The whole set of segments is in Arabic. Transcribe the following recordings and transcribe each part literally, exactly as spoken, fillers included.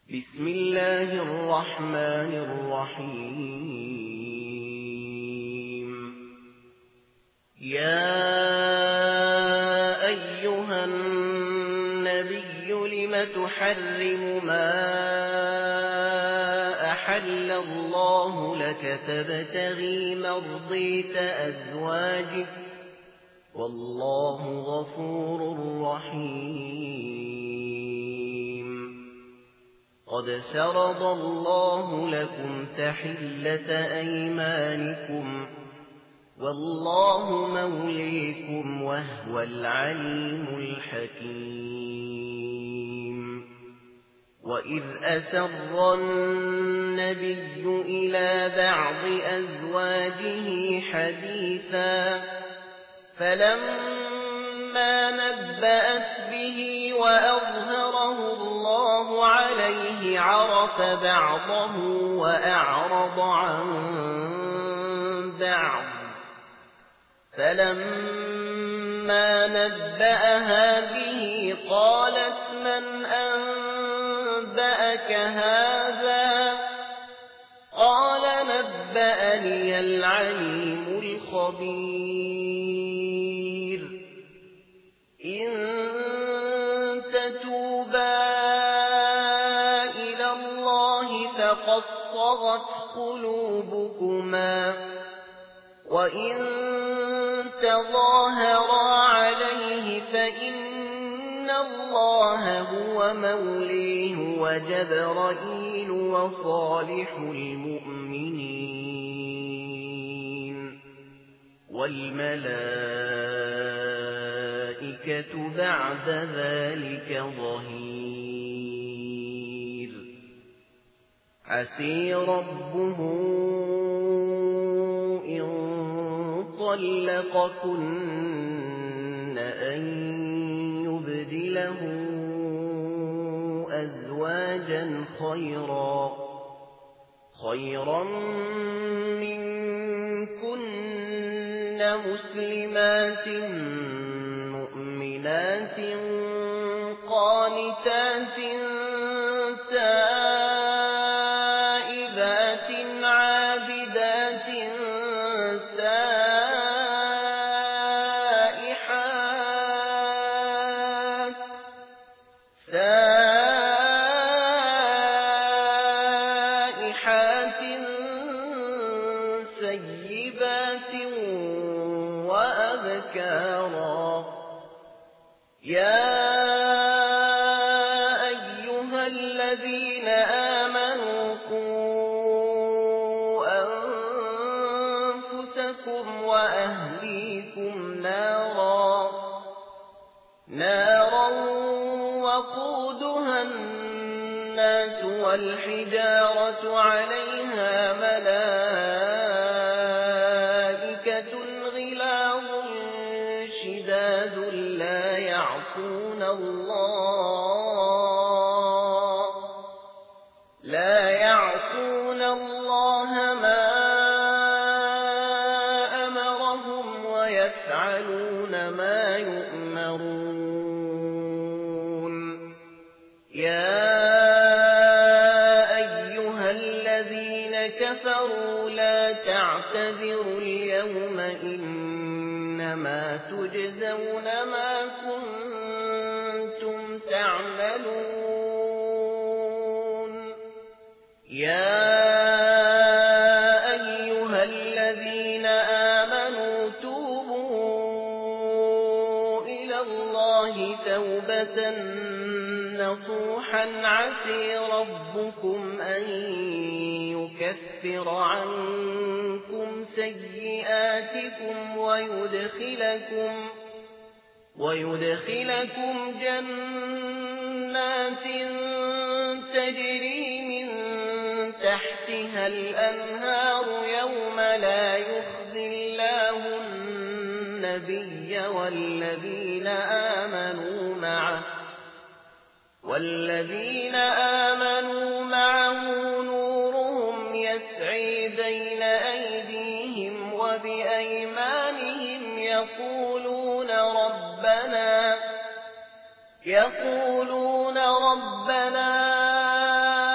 بسم الله الرحمن الرحيم يا أيها النبي لم تحرم ما أحل الله لك تبتغي مرضية أزواجك والله غفور رحيم قد فرض الله لكم تحلة أيمانكم والله موليكم وهو العليم الحكيم وإذ أسر النبي إلى بعض أزواجه حديثا فلما نبأت به وأظهره الله عليه عرف بعضه وأعرض عن بعض فلما نبأها به قالت من أنبأك هذا قال نبأني العليم الخبير إن تتوبا إلى الله فقد صغت قلوبكما وإن تظاهرا عليه فإن الله هو موليه وجبرائيل وصالح المؤمنين والملائكة بعد ذلك ظهير عسي ربه إن طلقكن أن يبدله أزواجا خيرا خيرا منكن مسلمات مؤمنات قانتات تائبات عابدات سائحات سائحات سيبات وأبكارا يا أيها الذين آمنوا قوا أنفسكم وأهليكم نارا نارا وقودها الناس والحجارة عليها ملائكة غلاظ شداد لا يعصون الله لا يعصون الله ما أمرهم ويفعلون ما يؤمرون يا أيها الذين كفروا لا تعتذروا اليوم إنما تجزون ما كنتم تعملون يا أيها الذين آمنوا توبوا إلى الله توبة نصوحا عسى ربكم أن يكفر عنكم سيئاتكم ويدخلكم ويدخلكم جنات تجري من تحتها الأنهار يوم لا يخزي الله النبي والذين آمنوا معه والذين آمنوا معه نورهم يسعي بين أيديهم وبأيمانهم يقولون ربنا يقولون ربنا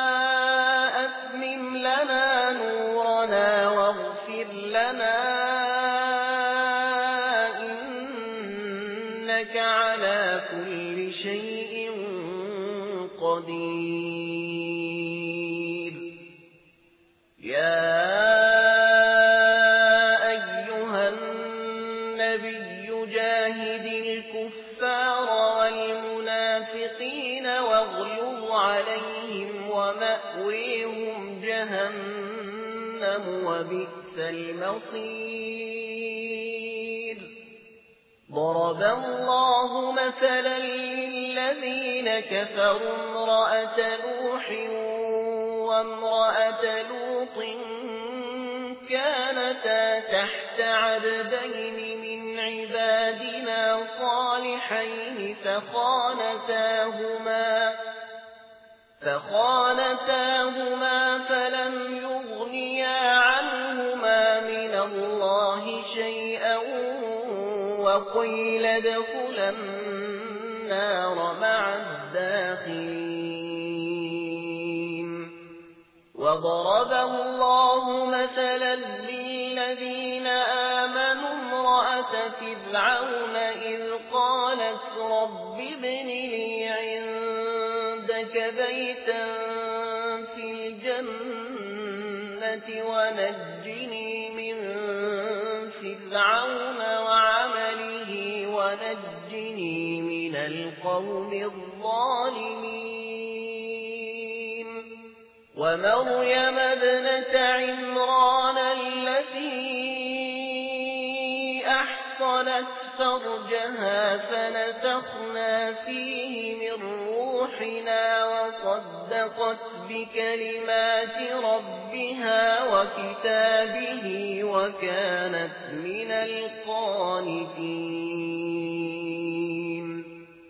بصير يا أيها النبي جاهد الكفار والمنافقين واغلظ عليهم ومأويهم جهنم وبئس المصير ضرب الله مثلا للذين كفروا امرأة نوح وامرأة لوط كانتا تحت عبدين من عبادنا صالحين فخانتاهما فخانتاهما فلم يغنيا عنهما من الله شيئا وقيل ادخلا النار مع الداخلين وضرب الله مثلا للذين آمنوا امرأة فرعون إذ قالت رب ابن لي عندك بيتا في الجنة ونجني من فرعون وعمله ونجني من القوم الظالمين ومريم ابنة عمران التي أحصنت فرجها فنفخنا فيه من روحنا وصدقت بكلمات ربها وكتابه وكانت من القانتين